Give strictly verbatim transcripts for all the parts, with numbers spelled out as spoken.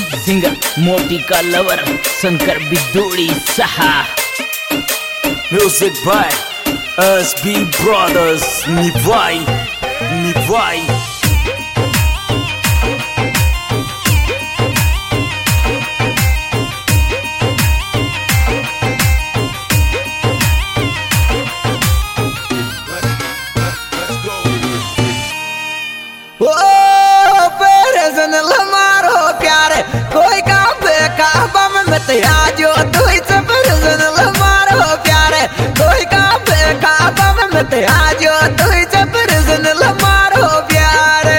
Singer मोती का lover Shankar Bidhuri सहा। Music by S B Brothers निभाई निभाई। कोई काम बेकाबा में मत आजो तू से परजन लमारो प्यारे। कोई काम बेकाबा में मत आजो तू से परजन लमारो प्यारे।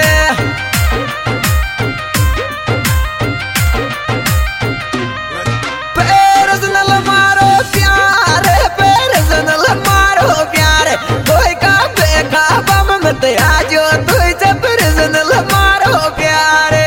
परजन लमारो प्यारे परजन लमारो प्यारे। कोई काम बेकाबा में मत आजो तू से परजन लमारो प्यारे।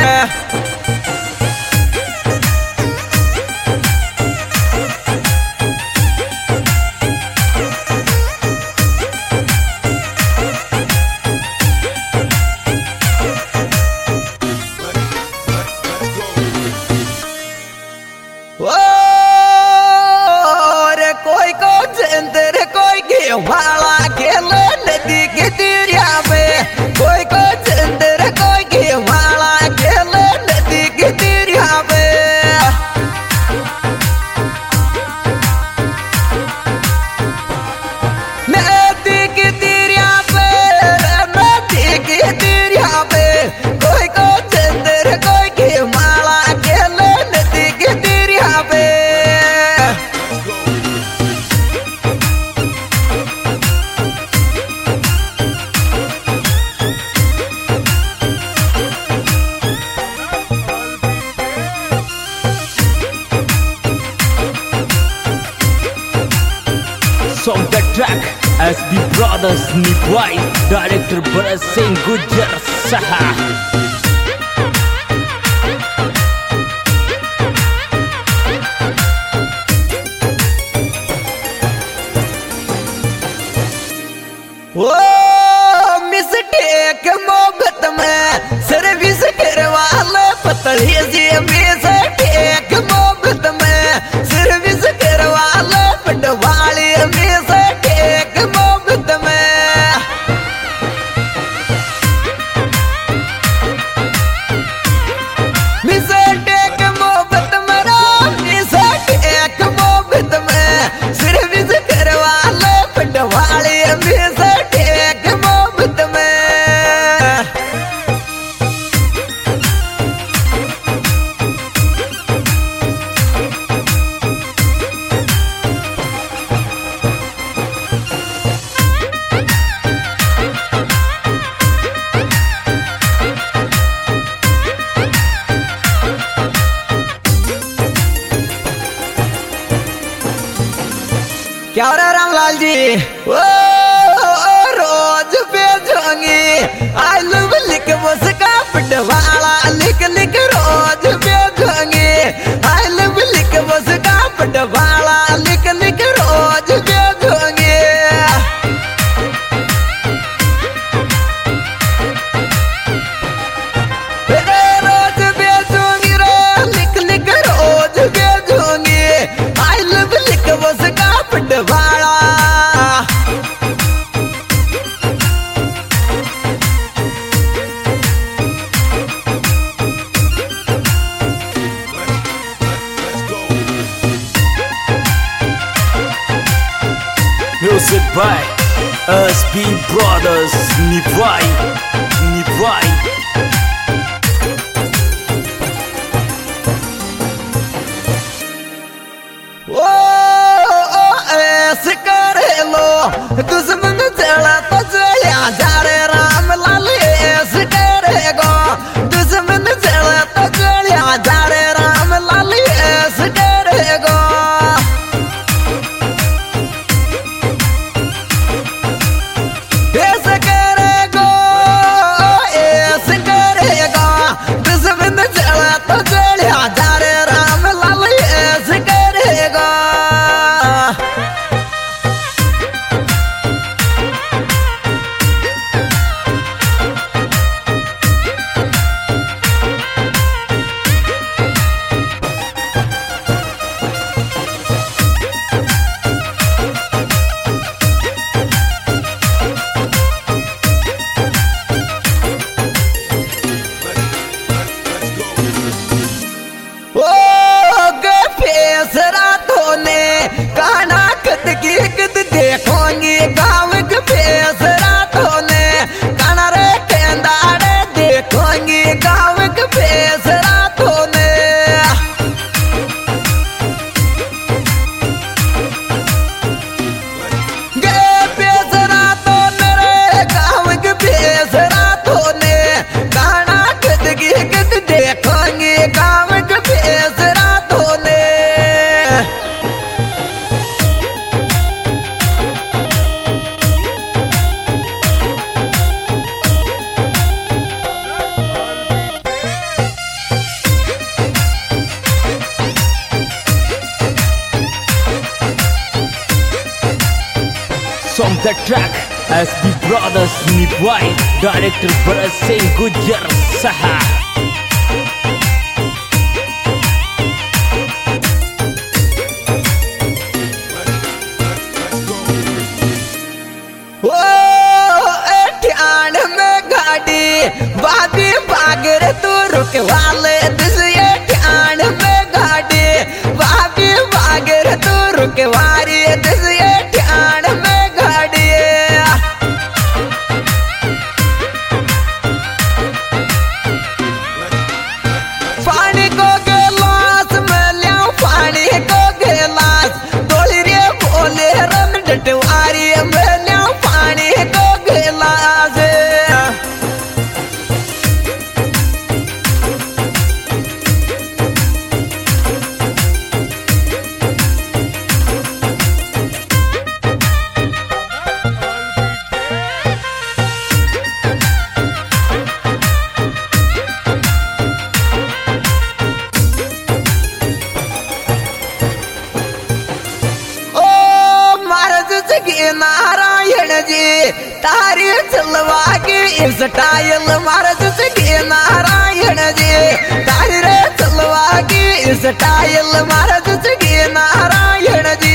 कोई को चंदर कोई के वाला खेले नदी के दरिया में। कोई को चंदर कोई के वाला खेले नदी के दरिया में। नदी के दरिया पे नदी के दरिया पे। कोई को चंदर कोई के वाला खेले नदी के दरिया पे। Song the track S B Brothers निभाई। डायरेक्टर भरत सिंह गुज्जर सहा। ओ मिस्टेक मोहब्बत में सर्विस करवाले पतली जी। मिस्टेक मोहब्बत में सर्विस करवाले पटवाली। मिस्टेक मोहब्बत में मिस्टेक मोहब्बत में मिस्टेक मोहब्बत में सर्विस करवाले पटवाली। मिस्टेक मोहब्बत में क्या हो रहा है रामलाल जी? ओ, ओ, ओ रोज भेजोंगी आई लव लिख मुस्का पटवाला। लिख लिख रोज भेजोंगी आई लव लिख मुस्का पटवाला। लिख लिख रोज भेजोंगी। रोज भेजोंगी रो लिख लिख रोज भेजोंगी आई लव लिख मुस्का पटवाला। Music by S B Brothers निभाई निभाई। ओ ओ ऐसे करे लो दुश्मन चला तो चलिया जा रे राम लाल। ऐसे करेगो दुश्मन चला तो चलिया जा रे राम लाल। ऐसे करेगो ऐसे करेगो ऐसे करेगो दुश्मन चला तो चलिया जा रे राम लाल। ऐसे करेगो देखोगी गाँव के फेस रातों ने काना रे केंदाड़े देखोगी गाँव के फेस रातों ने गे फेस रातों ने रे गाँव के फेस रातों ने काना गदगी गद देखोगी गाँव के फेस रातों ने From the track S B Brothers Nipwai, director Bharat Singh Gujjar Saha. ध्यान में गाड़ी बाबी बागर तू रुक वाले दिस ये ध्यान में गाड़ी बाबी बागर तू रुक वारी दिस ये ध्यान में गाड़ी पानी को गिलास में लिया पानी को गिलास डोली रे बोले रम डटवारी में लिया पानी को गिलास नारायण जी तारी चलवा के इस टायल महाराज के नारायण जी तारी रे चलवा के इस टायल महाराज के नारायण जी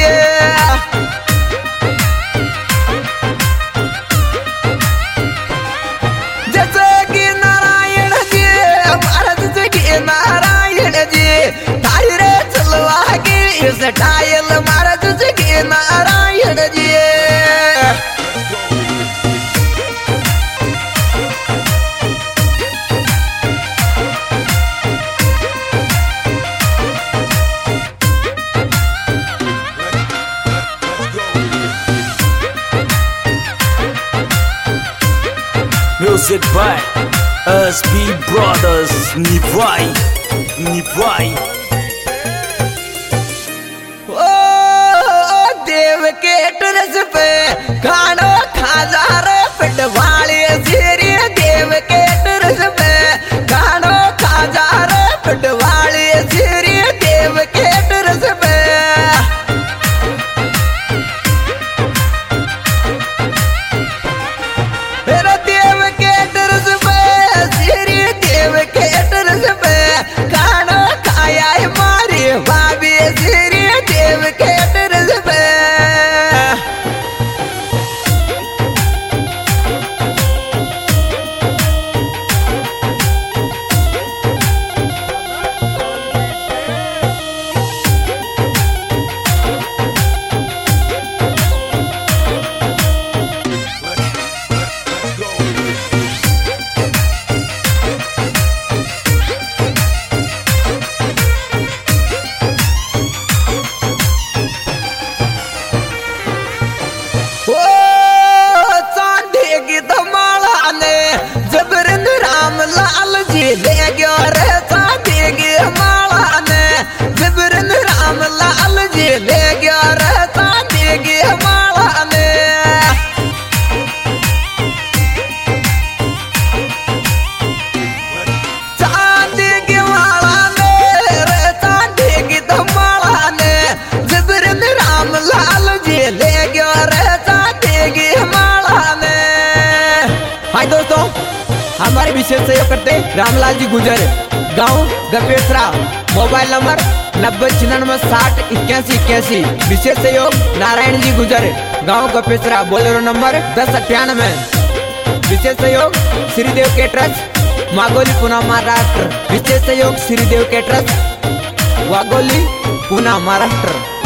जैसे कि नारायण जी महाराज के नारायण जी तारी रे चलवा के इस टायल महाराज के Narayan ji Music by S B Brothers Nipwai, Nipwai. ओ देव के टरस पे खानो खाजा रे पिटवाली सीरी देव के टरस पे खानो खाजा रे पिटवाली सीरी देव के टरस पे देव के टरस पे सीरी देव के टरस पे खानो खाया मारी भाभी सीरी देव के टरस पे ले गयो रे साथी की माला ने जबरन राम लाल जी ले गयो रे साथी की माला ने चांदी की माला ने रे चांदी की तो माला ने जबरन राम लाल जी ले गयो रे साथी की माला ने। हाय दोस्तों, हमारे विशेष सहयोग करते रामलाल जी गुजर, गांव गपेसरा, मोबाइल नंबर नब्बे छियानवे साठ इक्यासी इक्यासी। विशेष सहयोग नारायण जी गुजर, गांव गपेसरा, बोलेरो नंबर दस अट्ठानवे। विशेष सहयोग श्रीदेव केटरस, वाघोली पुणे महाराष्ट्र। विशेष सहयोग श्रीदेव केटरस, वाघोली पुणे महाराष्ट्र।